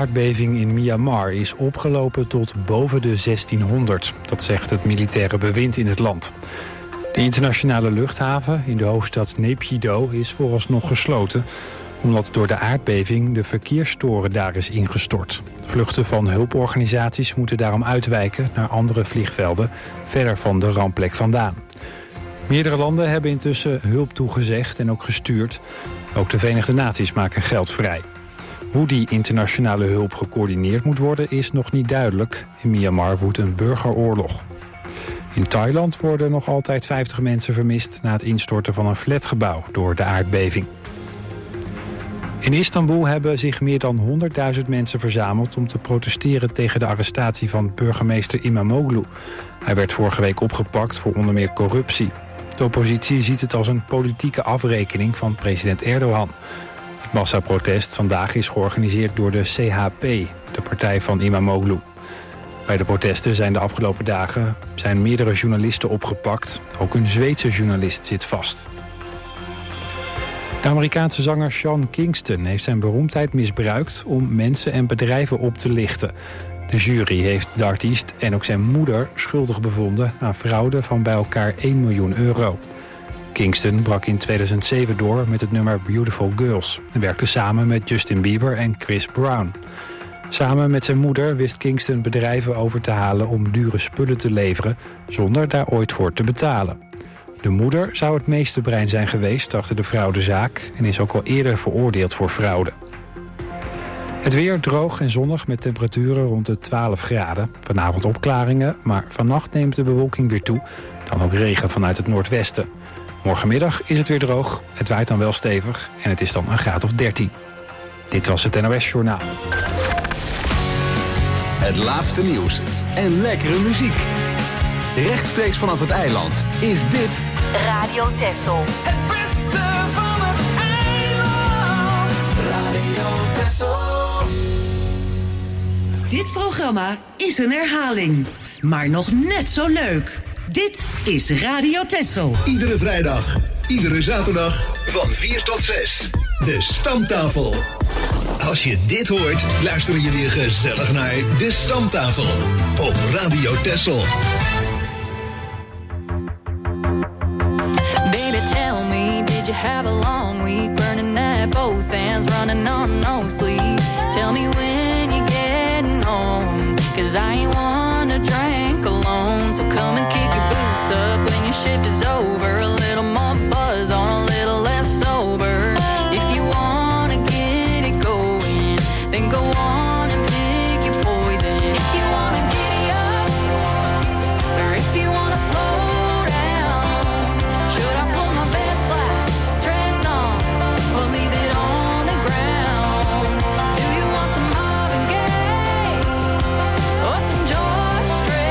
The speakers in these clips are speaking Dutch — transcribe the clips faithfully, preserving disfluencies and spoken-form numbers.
aardbeving in Myanmar is opgelopen tot boven de zestienhonderd. Dat zegt het militaire bewind in het land. De internationale luchthaven in de hoofdstad Naypyidaw is vooralsnog gesloten, omdat door de aardbeving de verkeerstoren daar is ingestort. Vluchten van hulporganisaties moeten daarom uitwijken naar andere vliegvelden verder van de rampplek vandaan. Meerdere landen hebben intussen hulp toegezegd en ook gestuurd. Ook de Verenigde Naties maken geld vrij. Hoe die internationale hulp gecoördineerd moet worden is nog niet duidelijk. In Myanmar woedt een burgeroorlog. In Thailand worden nog altijd vijftig mensen vermist na het instorten van een flatgebouw door de aardbeving. In Istanbul hebben zich meer dan honderdduizend mensen verzameld om te protesteren tegen de arrestatie van burgemeester Imamoglu. Hij werd vorige week opgepakt voor onder meer corruptie. De oppositie ziet het als een politieke afrekening van president Erdogan. Het massaprotest vandaag is georganiseerd door de C H P, de partij van Imamoglu. Bij de protesten zijn de afgelopen dagen zijn meerdere journalisten opgepakt. Ook een Zweedse journalist zit vast. De Amerikaanse zanger Sean Kingston heeft zijn beroemdheid misbruikt om mensen en bedrijven op te lichten. De jury heeft de artiest en ook zijn moeder schuldig bevonden aan fraude van bij elkaar één miljoen euro. Kingston brak in tweeduizend zeven door met het nummer Beautiful Girls en werkte samen met Justin Bieber en Chris Brown. Samen met zijn moeder wist Kingston bedrijven over te halen om dure spullen te leveren zonder daar ooit voor te betalen. De moeder zou het meeste brein zijn geweest achter de fraudezaak en is ook al eerder veroordeeld voor fraude. Het weer droog en zonnig met temperaturen rond de twaalf graden. Vanavond opklaringen, maar vannacht neemt de bewolking weer toe. Dan ook regen vanuit het noordwesten. Morgenmiddag is het weer droog, het waait dan wel stevig en het is dan een graad of dertien. Dit was het N O S Journaal. Het laatste nieuws en lekkere muziek. Rechtstreeks vanaf het eiland is dit Radio Texel. Het beste van het eiland. Radio Texel. Dit programma is een herhaling, maar nog net zo leuk. Dit is Radio Texel. Iedere vrijdag, iedere zaterdag van vier tot zes. De Stamtafel. Als je dit hoort, luister je weer gezellig naar De Stamtafel op Radio Texel. Baby, tell me, did you have a long week? Burning at both ends, running on no sleep. Tell me when you're getting home, 'cause I ain't wanna drink alone. So come and kick your boots up when your shift is over. A little more buzz on, a little less sober. If you wanna get it going, then go on and pick your poison. If you wanna giddy up, or if you wanna slow down, should I put my best black dress on, or leave it on the ground? Do you want some Marvin Gaye, or some George Strait?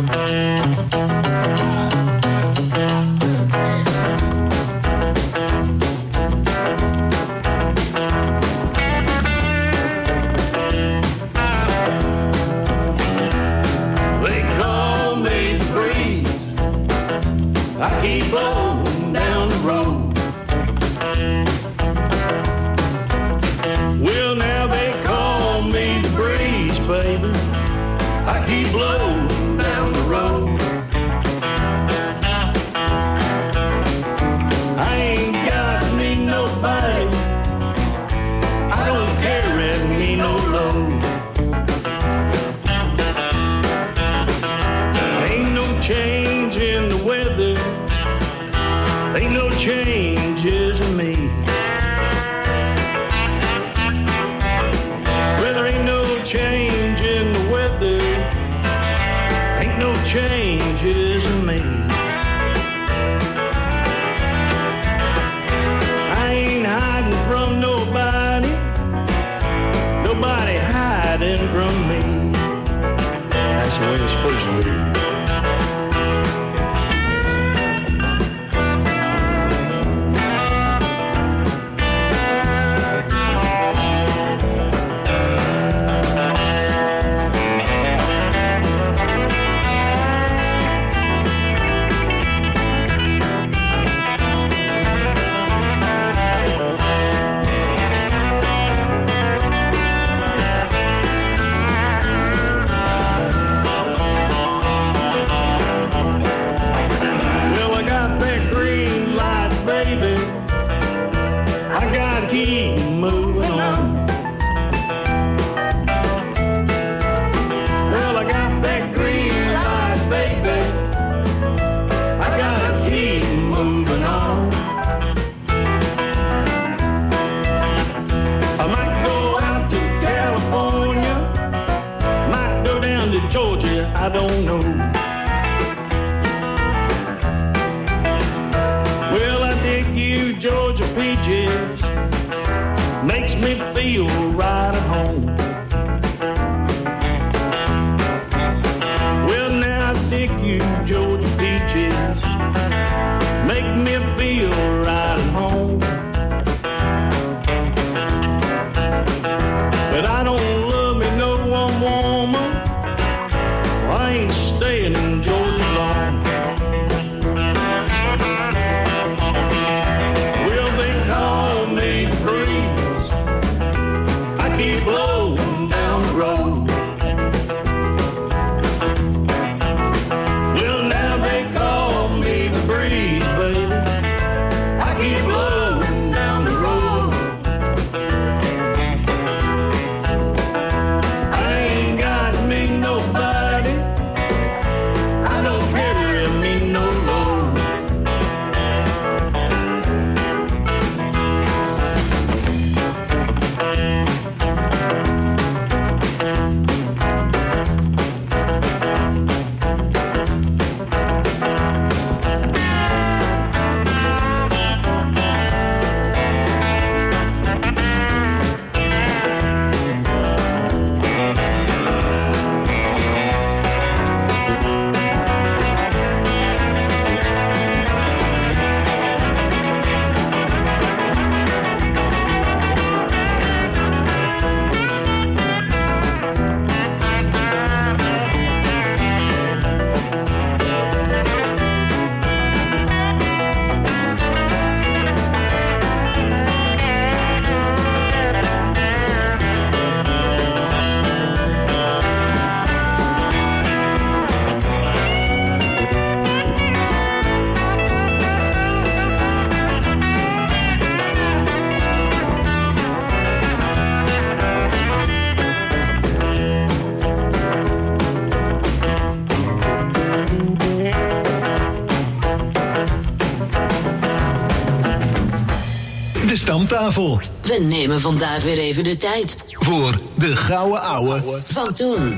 De stamtafel. We nemen vandaag weer even de tijd. Voor de gouden ouwe van toen.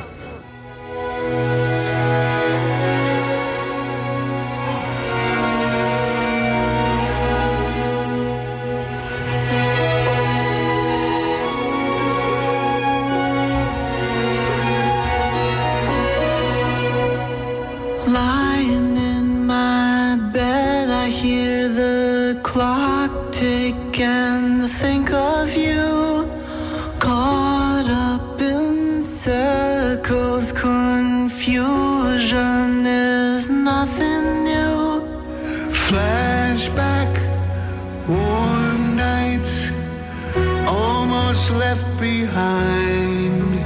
circles, confusion is nothing new. Flashback, warm nights, almost left behind.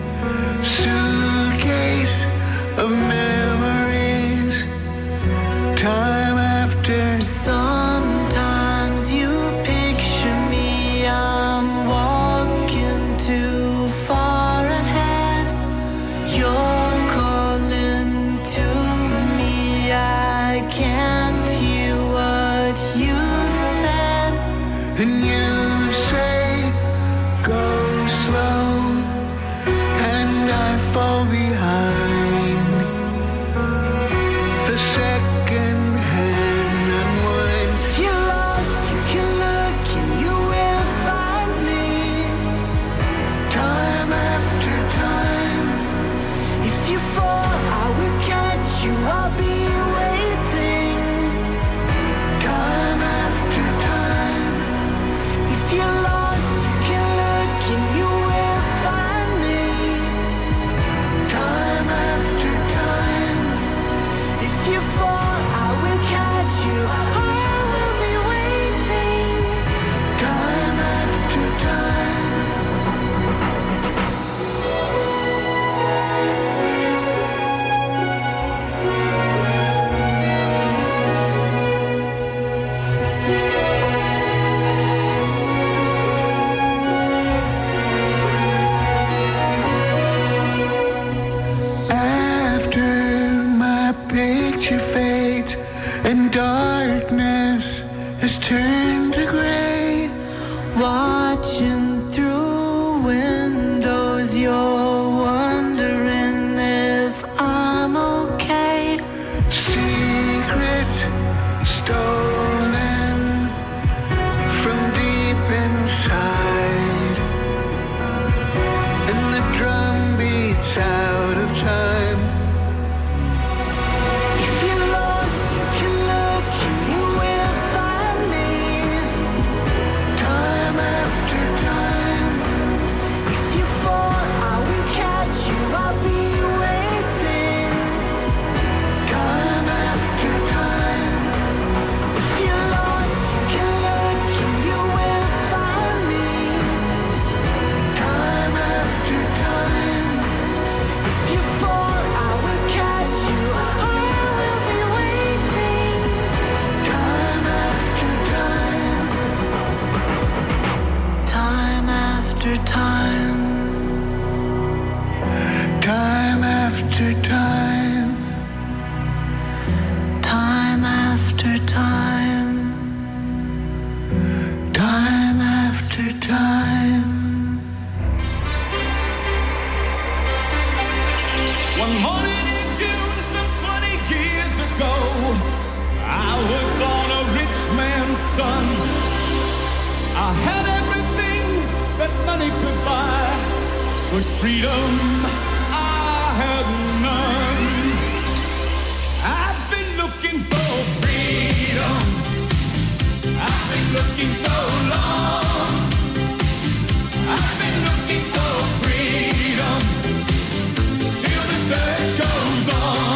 Suitcase of memories, time after. Sometimes you picture me, I'm walking too far ahead. You're calling to me, I can't hear what you've said. And you say, go slow, and I fall behind. The second hand unwinds. If you're lost, you can look and you will find me. Time after time. If you fall, I will catch you, I'll be waiting. Time after time. If you're lost, you can look and you will find me. Time after time. If you fall, I will catch you, I will be waiting. Time after time. After my picture fades and darkness has turned to gray, watching through windows, you're wondering if I'm okay. Secrets stolen from deep inside, and the drum beats out of time. If you're lost, you can look and you will find me. Time after time. If you fall, I will catch you, I'll be waiting. Time after time. If you're lost, you can look and you will find me. Time after time. If you fall, I will catch you, I will be waiting. Time after time. Time after time. Time after time. Time after time. Time after time. One morning in June, some twenty years ago, I was born a rich man's son. I had everything that money could buy, but freedom I had none. I've been looking for freedom. I've been looking so long. I've been looking for freedom. Still the search goes on.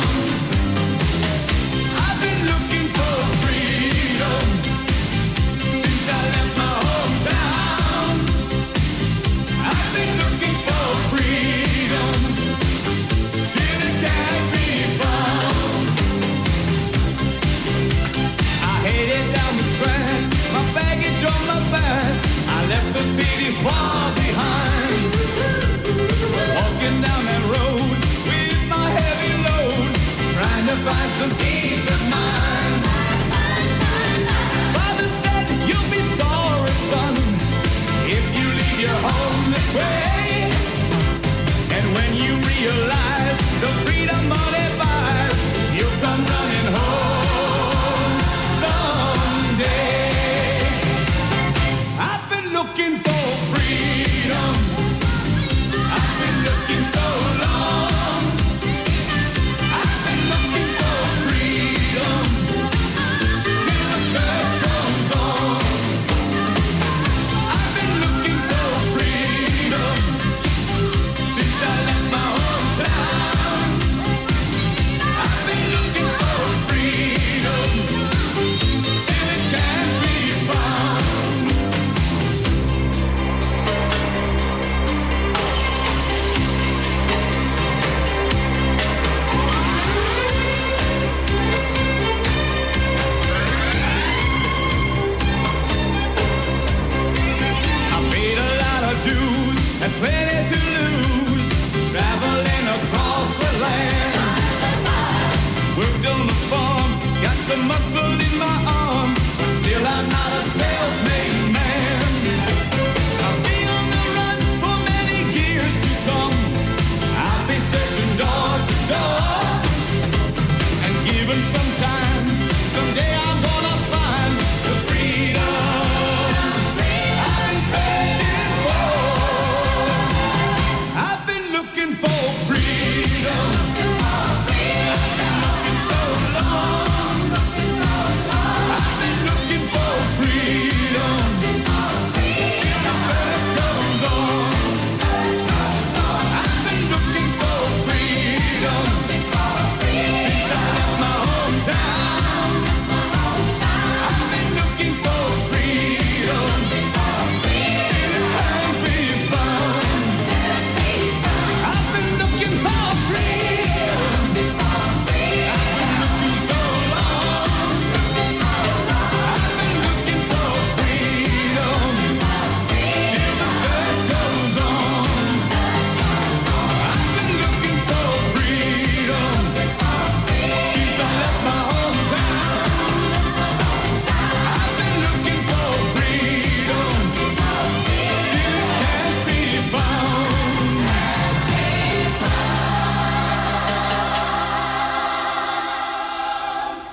I've been looking for freedom since I left my hometown. I've been looking for freedom, still it can't be found. I headed down the track, my baggage on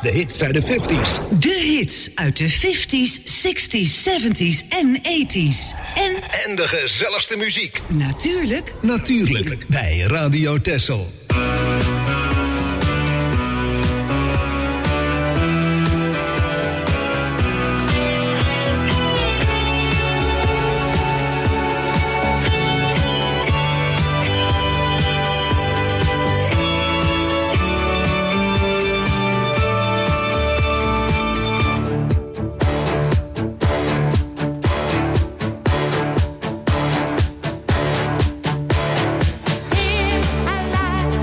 De hits uit de vijftiger. De hits uit de vijftiger, zestigers, zeventigers en tachtigers. En En de gezelligste muziek. natuurlijk Natuurlijk bij Radio Texel. If I lie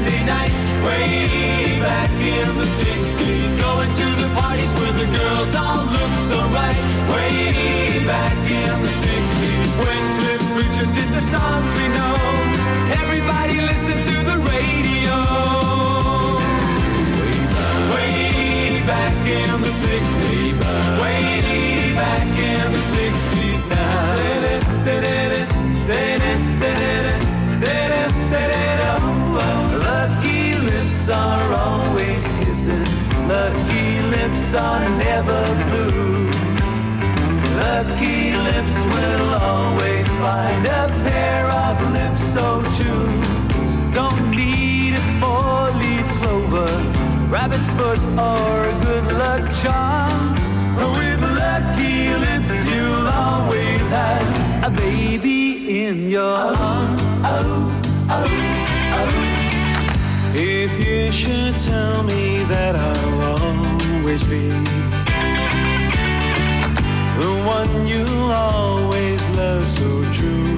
Sunday night, way back in the sixties. Going to the parties where the girls all look so right, way back in the sixties. When Cliff Richard did the songs we know, everybody listened to the radio. Way back in the sixties, way back in the sixties now. Lucky lips are always kissing, lucky lips are never blue. Lucky lips will always find a pair of lips so true. Don't need a four-leaf clover, rabbit's foot or a good luck charm. With lucky lips you'll always have a baby in your arms. Oh, oh, oh. If you should tell me that I'll always be the one you'll always love so true,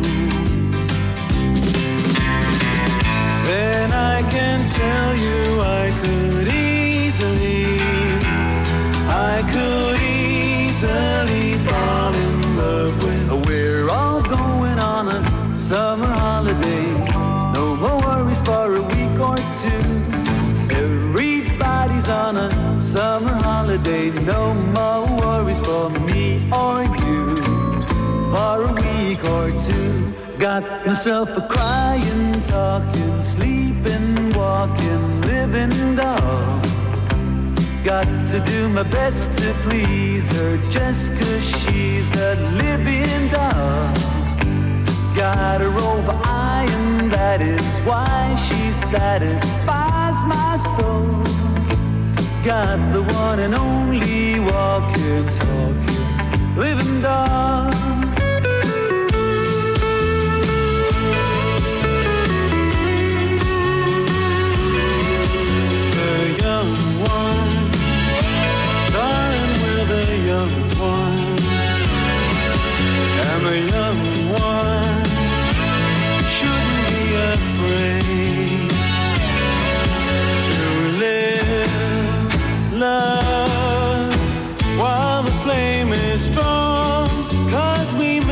then I can tell you I could easily, I could easily fall in love with. We're all going on a summer holiday, no more worries for a week or two. Everybody's on a summer holiday, no more worries for me or you, for a week or two. Got myself a crying, talking, sleeping, walking, living doll. Got to do my best to please her just 'cause she's a living doll. Got her over eye and that is why she satisfies my soul. Got the one and only walking, talking, living doll. The young ones, darling, we're the young ones, and the young ones shouldn't be afraid to live, love, while the flame is strong, 'cause we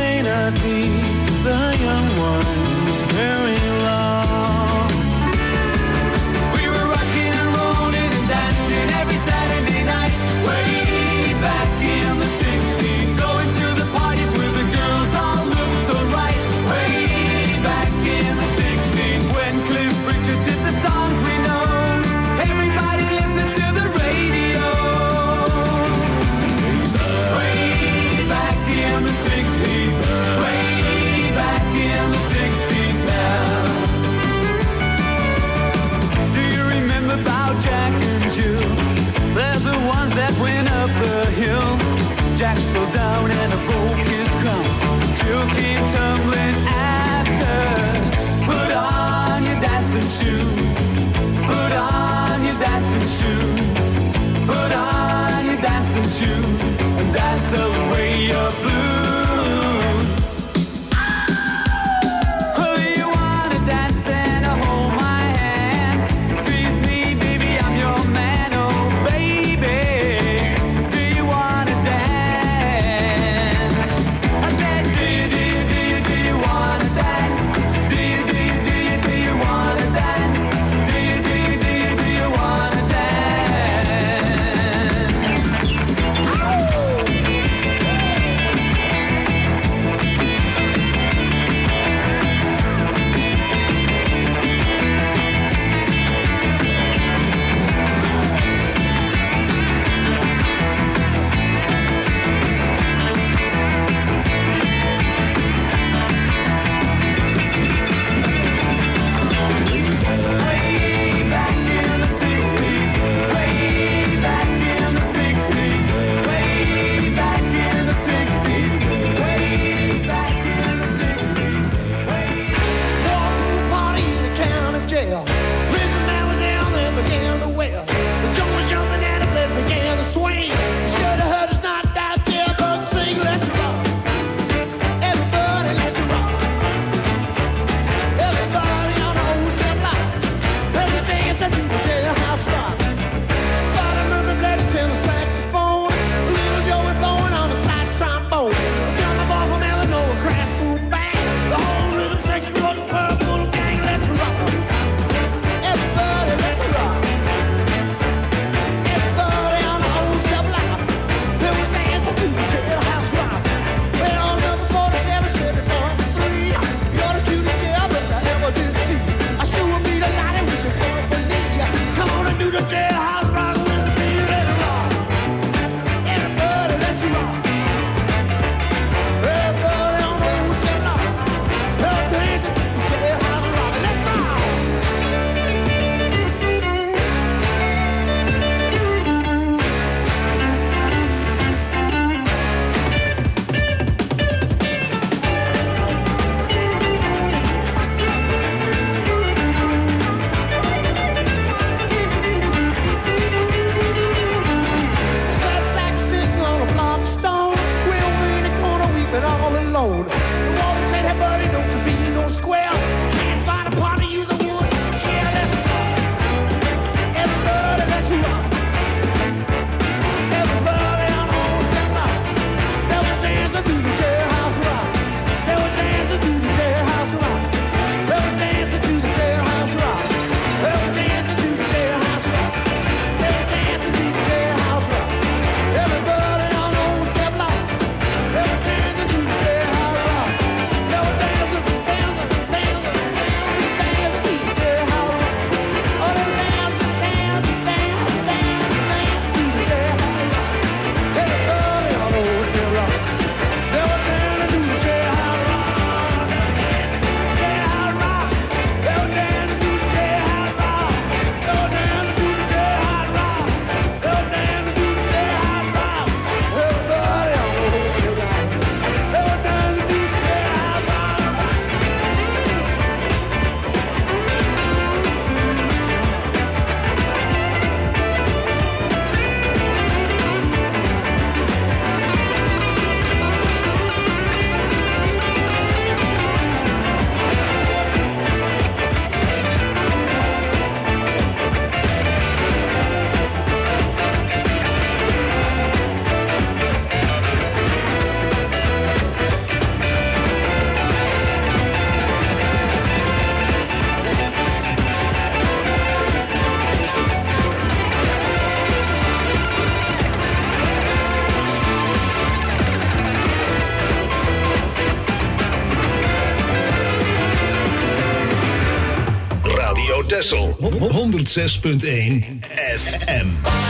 Texel honderd zes punt één F M.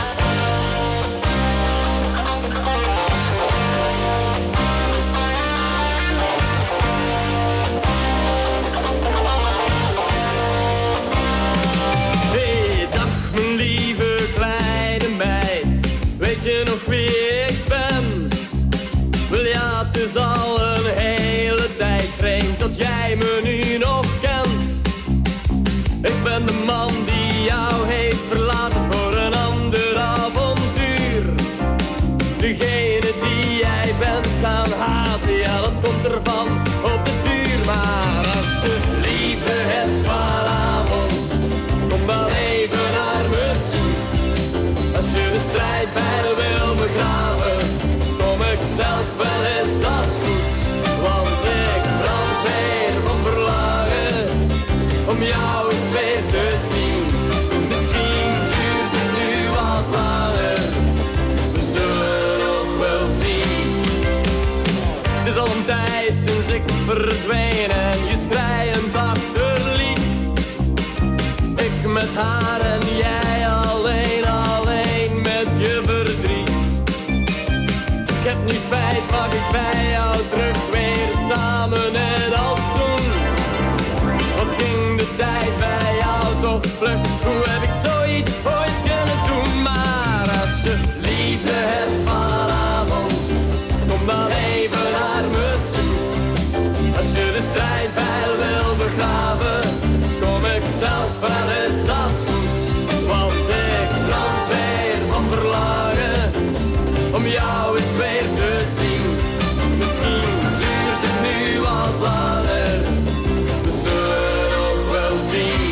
Hey, dag mijn lieve kleine meid, weet je nog wie ik ben? Wel ja, het is al een hele tijd vreemd dat jij me nu nog kent. Ik ben de man die jou heeft verlaten voor een ander avontuur. Degene die jij bent gaan haten, ja dat komt ervan op de duur. Maar als je liefde hebt vanavond, kom dan even naar me toe. Als je de strijdbijl wil begraven, kom ik zelf wel eens dat goed. Want ik brand weer van verlangen om jou eens weer te zien. Misschien duurt het nu wat langer, we zullen nog wel zien. Het is al een tijd sinds ik verdween en je schreiend achterliet. Ik met haar en jij alleen, alleen met je verdriet. Ik heb nu spijt, mag ik bij jou terug weer samen net als toen. Wat ging de tijd bij jou toch vlug, hoe heb ik zoiets ooit kunnen doen? Maar als je liefde hebt vanavond, kom dan even naar me toe. Als je de strijdbijl wil begraven, kom ik zelf wel eens dat goed. Want ik brand weer van verlangen om jou eens weer te zien. Misschien duurt het nu wat langer, we zullen nog wel zien.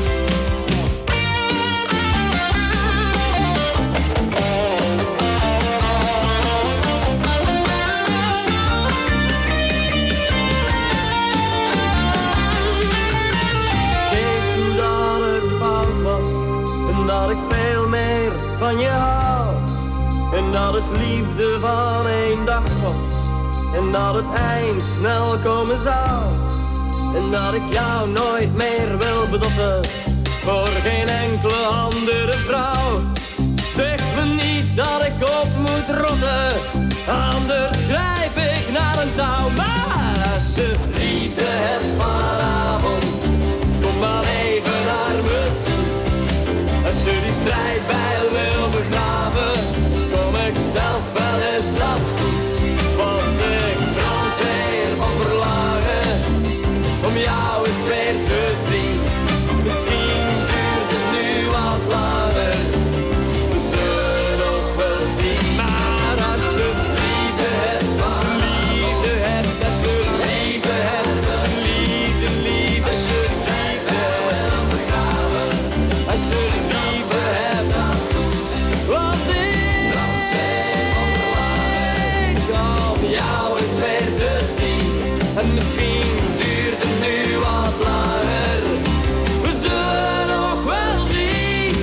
Geef toe dat het fout was en dat ik veel meer van je hou. En dat het liefde van één dag was en dat het eind snel komen zou. En dat ik jou nooit meer wil bedotten voor geen enkele andere vrouw. Zeg me niet dat ik op moet rotten, anders grijp ik naar een touw. Maar als je liefde hebt vanavond, kom dan even naar me toe. Als je die strijdbijl wil begraven, kom ik zelf wel eens dat goed. Want ik brand weer van verlangen om jou eens weer te zien. Misschien duurt het nu wat langer, we zullen nog wel zien. Maar als je liefde hebt vanavond, als je liefde hebt, als je liefde, liefde, als je de strijdbijl wil begraven, als je de liefde hebt, dat is goed. Want ik brand weer van verlangen om jou eens weer te zien. En misschien duurt het nu wat langer, we zullen nog wel zien.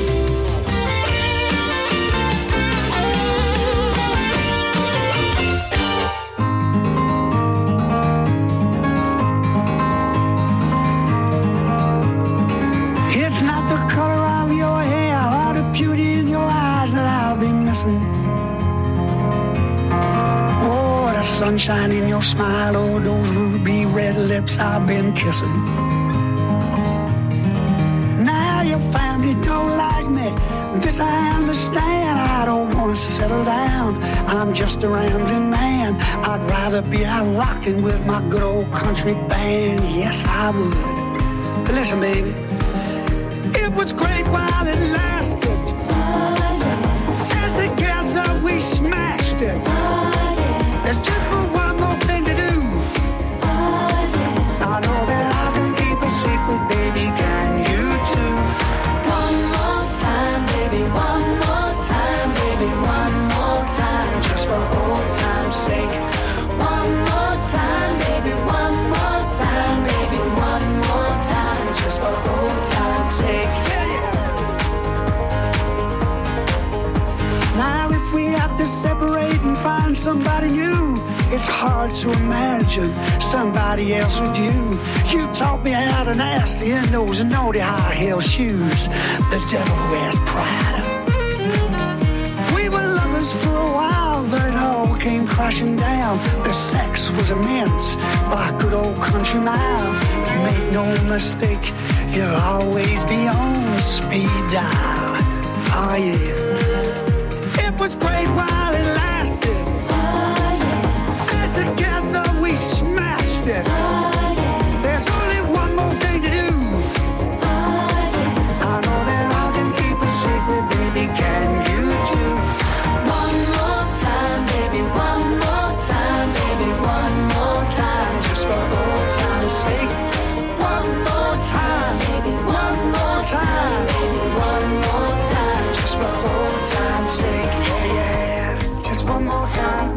It's not the color of your hair or the beauty in your eyes that I'll be missing. Oh, the sunshine in your smile, oh, those ruby red lips I've been kissing. Now your family don't like me, this I understand. I don't wanna settle down, I'm just a rambling man. I'd rather be out rocking with my good old country band. Yes, I would. But listen, baby, it was great while it lasted, and together we smashed it. There's just one more thing to do. I know that I can keep a secret, baby, can you too? One more time, baby, one more time, baby, one more time, Just for old time's sake. one more time, baby, one more time, baby, one more time, Just for old time's sake. Now if we have to separate and find somebody new, it it's hard to imagine somebody else with you. You taught me how to nasty in those naughty high heel shoes. The devil wears Prada. We were lovers for a while, but it all came crashing down. The sex was immense by good old country mile. Make no mistake, you'll always be on speed dial. Oh yeah. It was great while it lasted. Together we smashed it. There's only one more thing to do. I know that I can keep a secret, baby, can you too? One more time, baby, one more time, baby, one more time, just for old time's sake. One more time, baby, one more time, baby, one more time, just for old time's sake. Yeah, yeah, just one more time.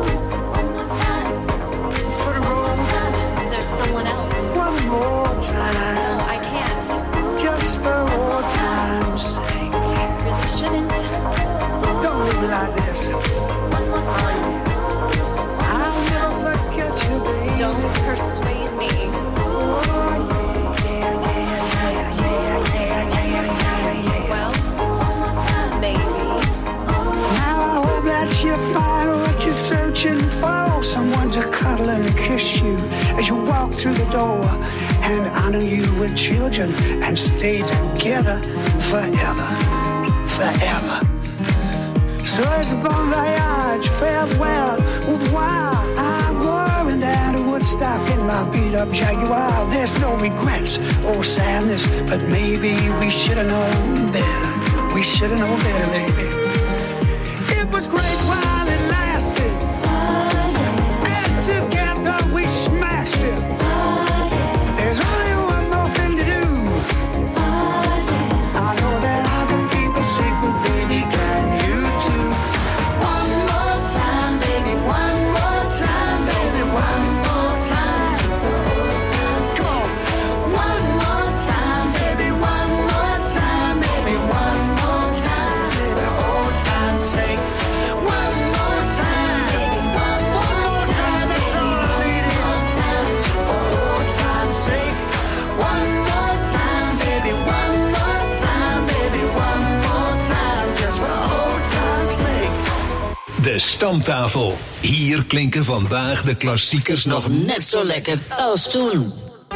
Someone else. One more time. No, I can't. Just for old time's sake. I really shouldn't. Don't leave me like this. One more time. I'll never forget you, baby. Don't persuade me. Oh, yeah, yeah, yeah, yeah, yeah, yeah, yeah, yeah. Well, one more time, baby. Now I hope that you find what you're searching for. Someone to cuddle and kiss you as you walk through the door and honor you with children and stay together forever, forever. So it's a bon voyage, farewell, au revoir. I'm going down to Woodstock in my beat-up Jaguar. There's no regrets or sadness, but maybe we should have known better. We should have known better, baby. It was great while it lasted. Together we smashed it. There's only one more thing to do. I know that I can keep a secret, baby, can you too? One more time, baby, one more time, baby, one more time. Come on. One more time, baby, one more time, baby, one more time, baby, old time's sake. One more time, baby, one more time. That's all I needed. For old time's sake. One more time, baby, one more time, baby, one more time, just for old time's sake. De Stamtafel. Hier klinken vandaag de klassiekers nog Net zo lekker als toen.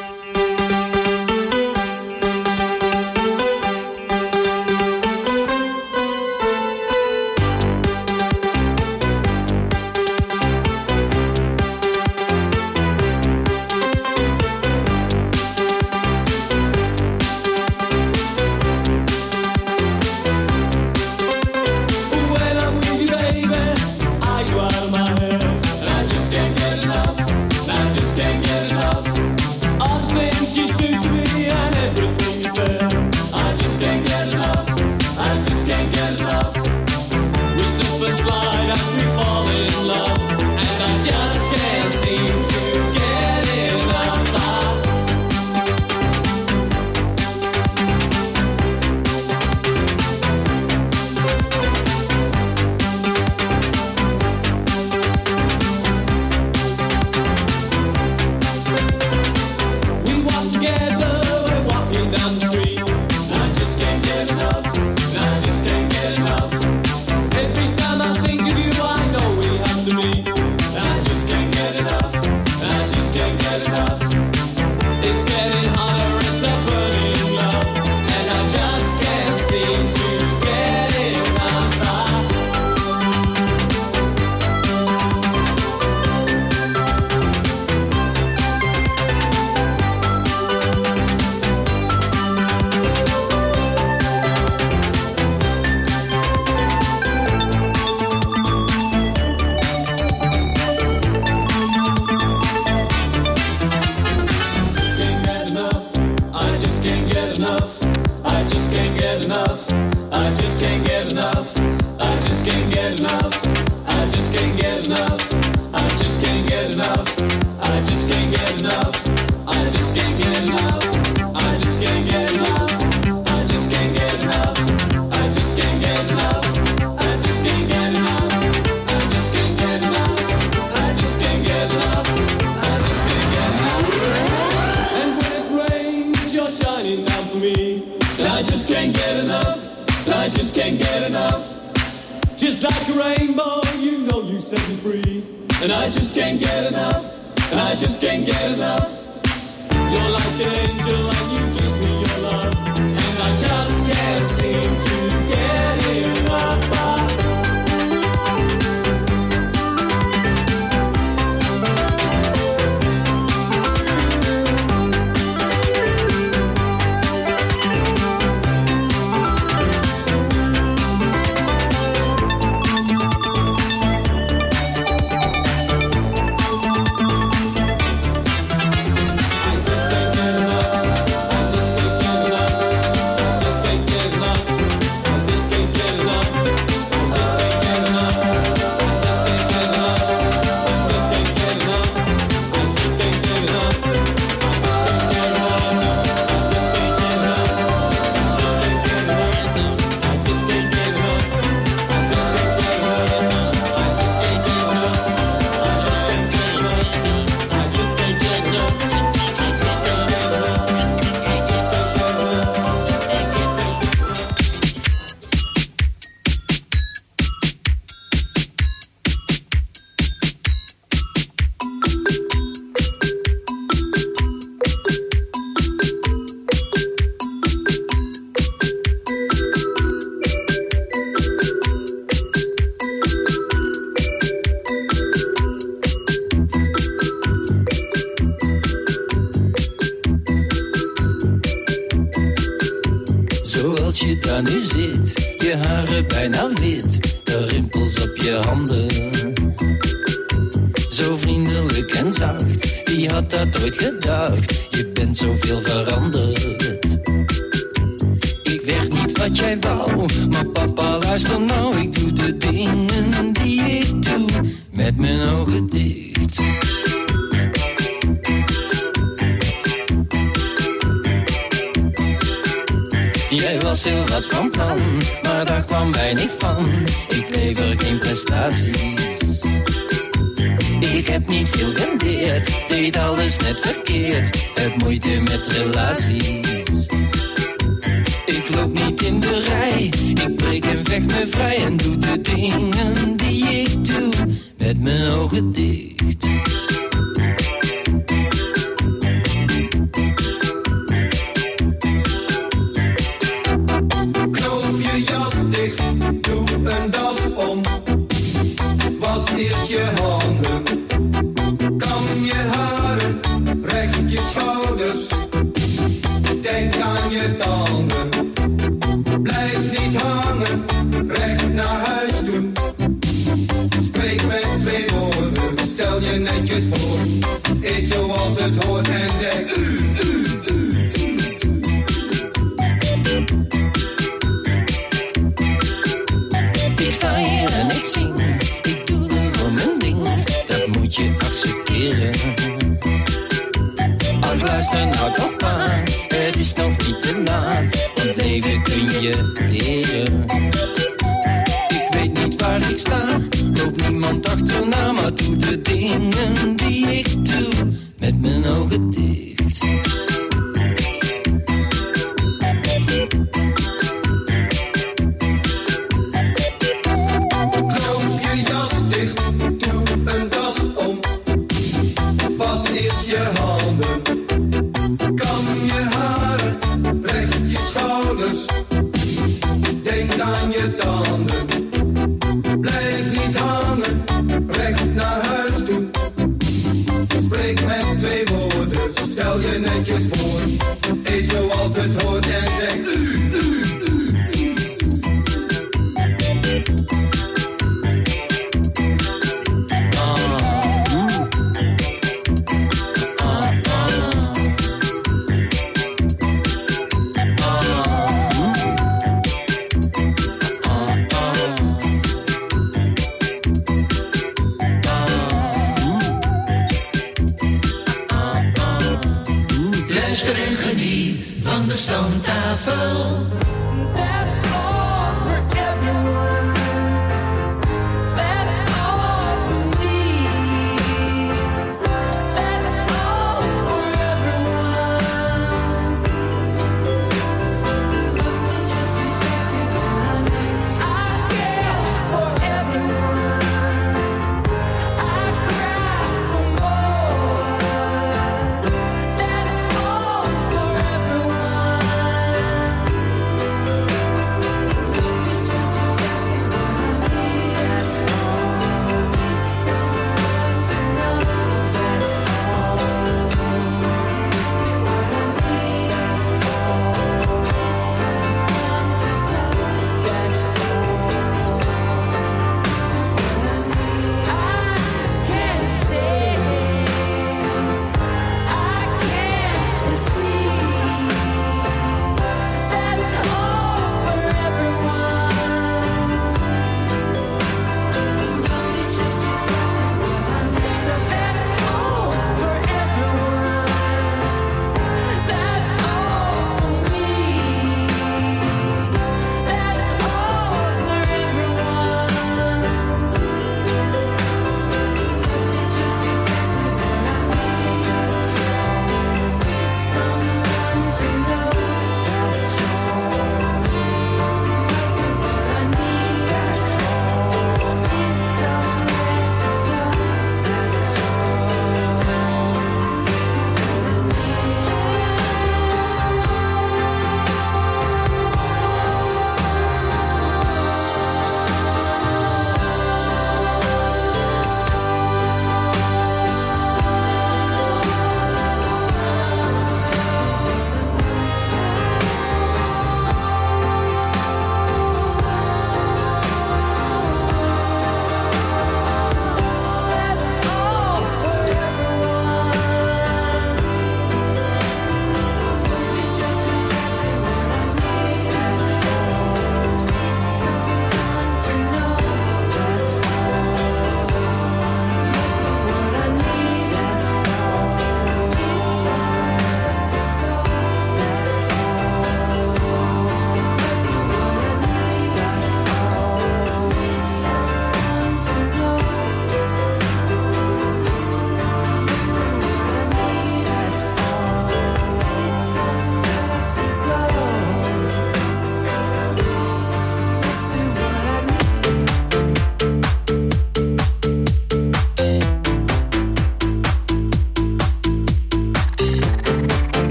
When I'm with you, baby, I go out of my head, and I just can't get enough. And I just can't get enough. All the things you do to me and everything you say, I just can't get enough. I just can't get enough. We slip and slide as we fall in love, and I just can't seem to get enough. I We walk together, we're walking down the street. I just can't get enough. I just can't get enough. Every time I think of you, I know we have to meet. I just can't get enough. I just can't get enough. It's getting hotter, it's a burning love, and I just can't seem to get enough. I just can't get enough. I just can't get enough. I just can't get enough. I just can't get enough. I just can't get enough. I just can't get enough. I just can't get enough. I just can't get enough. I just can't get enough. I just can't get enough. I just can't get enough. I just can't get enough. I just can't get enough. I just can't get enough. I just can't just can't get enough, and I just can't get enough. Just like a rainbow, you know you set me free. And I just can't get enough, and I just can't get enough. You're like an angel and you give me your love, and I just can't seem to get enough. Zoals je daar nu zit, je haren bijna wit, de rimpels op je handen. Zo vriendelijk en zacht, wie had dat ooit gedacht? Je bent zoveel veranderd. Ik werd niet wat jij wou, maar papa luister nou. Ik doe de dingen die ik doe, met mijn ogen dicht. Jij was heel wat van plan, maar daar kwam weinig van. Ik lever geen prestaties. Ik heb niet veel rendeerd, deed alles net verkeerd. Heb moeite met relaties. Ik loop niet in de rij, ik breek en vecht me vrij. En doe de dingen die ik doe, met mijn ogen dicht. Eerst je handen, kam je haren, recht je schouders, denk aan je tanden. Blijf niet hangen, recht naar huis toe. Spreek met twee woorden, stel je netjes voor. Eet zoals het hoort en zeg u, u, u, u. Ik sta hier en ik zing. Je accepteren. Ach, luister nou toch maar, het is nog niet te laat, want leven kun je leren. Ik weet niet waar ik sta, loop niemand achterna, maar doe de dingen die ik doe, met mijn ogen dicht. Knoop je jas dicht, doe een das om. Was eerst je handen, kam je haren, recht je schouders, denk aan je tanden. Blijf niet hangen, recht naar huis toe. Spreek met twee woorden, stel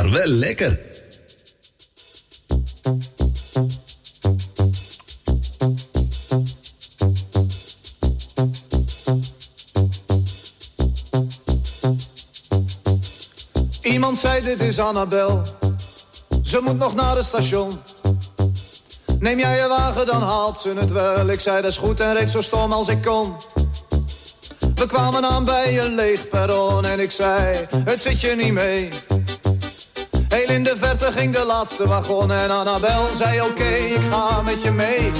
maar wel lekker. Iemand zei dit is Annabel, ze moet nog naar het station. Neem jij je wagen, dan haalt ze het wel. Ik zei dat is goed en reed zo stom als ik kon. We kwamen aan bij een leeg perron en ik zei, het zit je niet mee. Heel in de verte ging de laatste wagon en Annabel zei oké, okay, ik ga met je mee.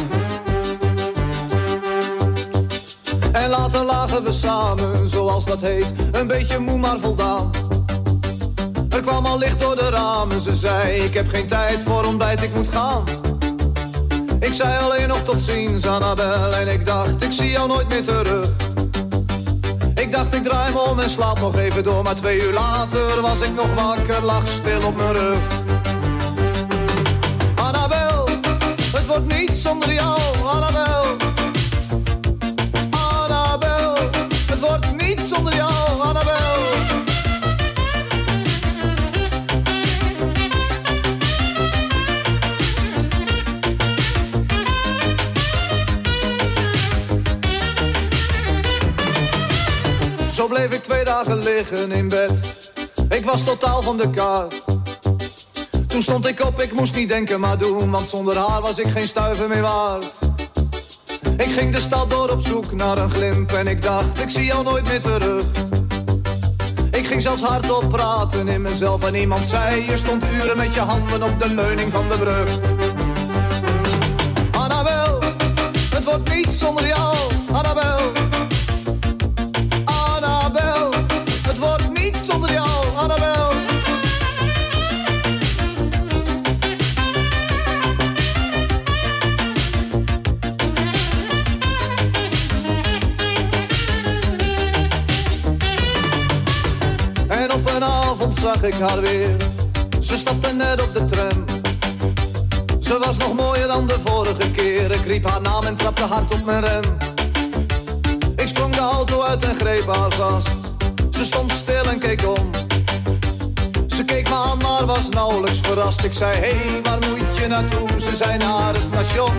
En later lagen we samen, zoals dat heet, een beetje moe maar voldaan. Er kwam al licht door de ramen, ze zei, ik heb geen tijd voor ontbijt, ik moet gaan. Ik zei alleen nog tot ziens, Annabel, en ik dacht, ik zie jou nooit meer terug. Ik dacht, ik draai me om en slaap nog even door, maar twee uur later was ik nog wakker, lag stil op mijn rug. Annabel, het wordt niet zonder jou, Annabel. Annabel, het wordt niet zonder jou, Annabel. Zo bleef ik twee dagen liggen in bed. Ik was totaal van de kaart. Toen stond ik op, ik moest niet denken maar doen, want zonder haar was ik geen stuiver meer waard. Ik ging de stad door op zoek naar een glimp en ik dacht, ik zie jou nooit meer terug. Ik ging zelfs hardop praten in mezelf en iemand zei, je stond uren met je handen op de leuning van de brug. Annabel, het wordt niet zonder jou, Annabel. Annabel, het wordt niet zonder jou, Annabel. En op een avond zag ik haar weer. Ze stapte net op de tram. Ze was nog mooier dan de vorige keer. Ik riep haar naam en trapte hard op mijn rem. Ik sprong de auto uit en greep haar vast. Ze stond stil en keek om. Ze keek me aan, maar was nauwelijks verrast. Ik zei, hé, hey, waar moet je naartoe? Ze zei, naar het station.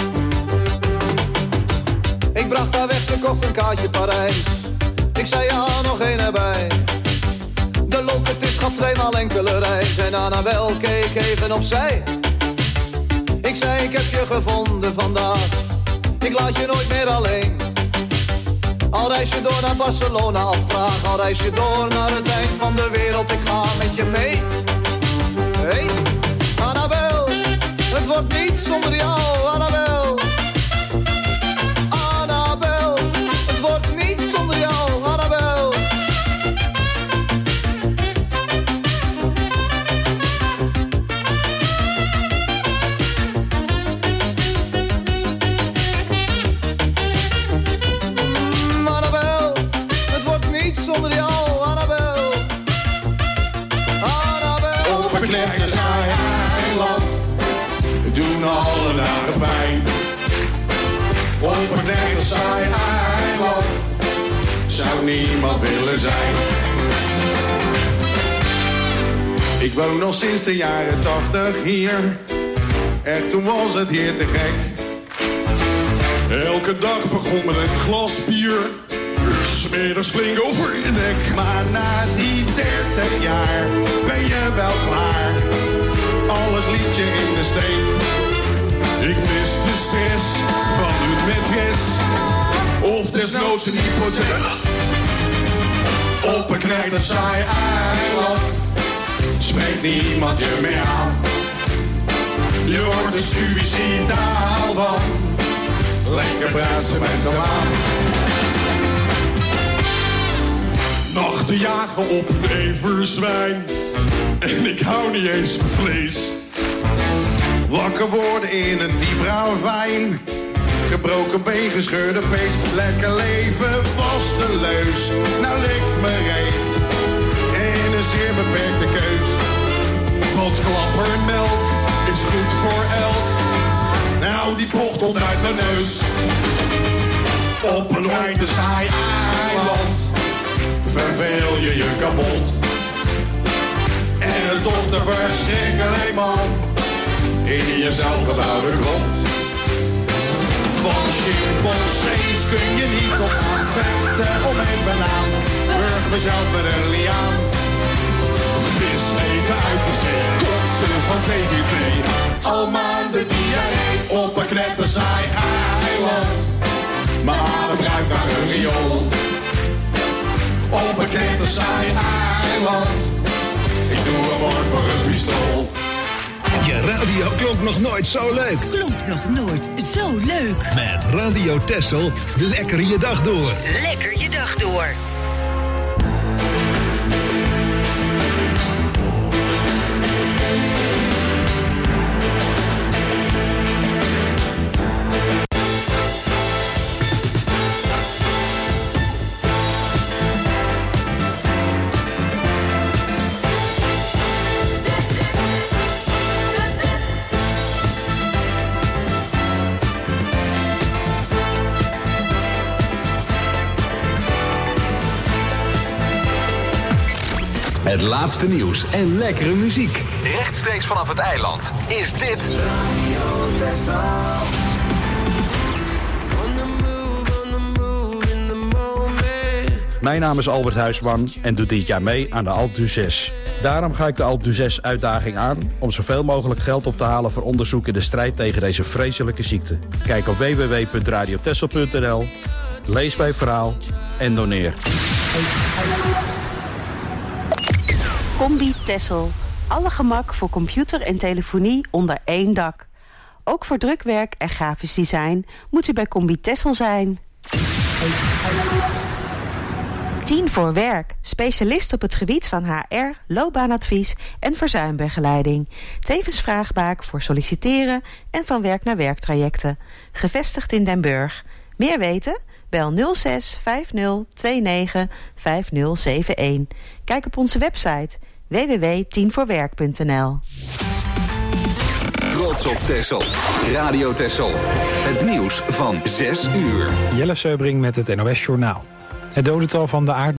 Ik bracht haar weg, ze kocht een kaartje Parijs. Ik zei, ja, nog één erbij. De locatist gaf tweemaal enkele reis. En Annabel keek even opzij. Ik zei, ik heb je gevonden vandaag. Ik laat je nooit meer alleen. Al reis je door naar Barcelona of Praag, al reis je door naar het eind van de wereld, ik ga met je mee. Hey, Annabel, het wordt niet zonder jou, Annabel. Annabel, het wordt niet zonder jou, Annabel. Zonder jou, Annabel. Annabel. Op een kleine saai eiland doen alle dagen pijn. Op een kleine saai eiland zou niemand willen zijn. Ik woon al sinds de jaren tachtig hier. Echt, toen was het hier te gek. Elke dag begon met een glas bier. 'S middags flink over je nek. Maar na die dertig jaar ben je wel klaar. Alles liet je in de steek. Ik mis de stress van een matres. Of desnoods een hypotheek. Op een knijter saai eiland spreekt niemand je meer aan. Je wordt er suïcidaal van. Lekker brazen met de maan. Nachten jagen op een everzwijn. En ik hou niet eens van vlees. Wakker worden in een diepbrouwwijn. Gebroken been, gescheurde pees. Lekker leven was de leus. Nou lik me reet. En een zeer beperkte keus. Want klappermelk is goed voor elk. Nou, die bocht komt uit mijn neus. Op een wijde saai eiland verveel je je kapot. En het toch te verschrikkelijk man. In je zelfgebouwde grot. Van chimpansees kun je niet op aanvechten om een banaan. Burg mezelf met een liaan. Vis eten uit de zee, kotsen van zeewier. Al maanden diarree op een knettersaai eiland. Mijn adem ruikt naar een riool. Op een knettersaai eiland. Ik doe een moord voor een pistool. Je radio klonk nog nooit zo leuk. Klonk nog nooit zo leuk. Met Radio Texel, lekker je dag door. Lekker je dag door. Het laatste nieuws en lekkere muziek. Rechtstreeks vanaf het eiland is dit... Mijn naam is Albert Huisman en doe dit jaar mee aan de Alpe d'Huez. Daarom ga ik de Alpe d'Huez uitdaging aan om zoveel mogelijk geld op te halen voor onderzoek in de strijd tegen deze vreselijke ziekte. Kijk op w w w punt radio texel punt n l, lees mijn verhaal en doneer. Combi Texel. Alle gemak voor computer en telefonie onder één dak. Ook voor drukwerk en grafisch design moet u bij Combi Texel zijn. tien voor werk. Specialist op het gebied van H R, loopbaanadvies en verzuimbegeleiding. Tevens vraagbaak voor solliciteren en van werk naar werktrajecten. Gevestigd in Den Burg. Meer weten? Bel nul zes vijf nul twee negen vijf nul zeven een. Kijk op onze website w w w punt tien voor werk punt n l. Trots op Texel. Radio Texel. Het nieuws van zes uur. Jelle Seubring met het N O S Journaal. Het dodental van de aardbeving